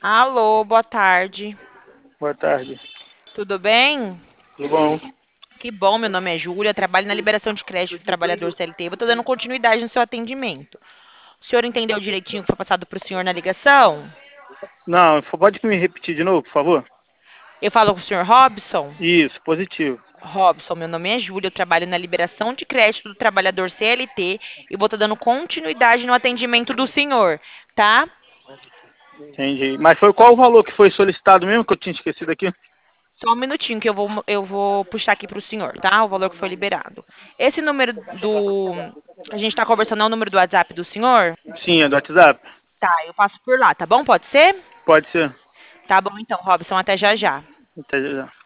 Alô, boa tarde. Boa tarde. Tudo bem? Tudo bom? Que bom, meu nome é Júlia, trabalho na liberação de crédito do trabalhador CLT. Vou estar dando continuidade no seu atendimento. O senhor entendeu direitinho o que foi passado para o senhor na ligação? Não, pode me repetir de novo, por favor? Eu falo com o senhor Robson? Isso, positivo. Robson, meu nome é Júlia, eu trabalho na liberação de crédito do trabalhador CLT e vou estar dando continuidade no atendimento do senhor, tá? Entendi. Mas foi qual o valor que foi solicitado mesmo que eu tinha esquecido aqui? Só um minutinho que eu vou puxar aqui para o senhor, tá? O valor que foi liberado. Esse número do. A gente está conversando é o número do WhatsApp do senhor? Sim, é do WhatsApp? Tá, eu passo por lá, tá bom? Pode ser? Pode ser. Tá bom então, Robson, até já já. Até já.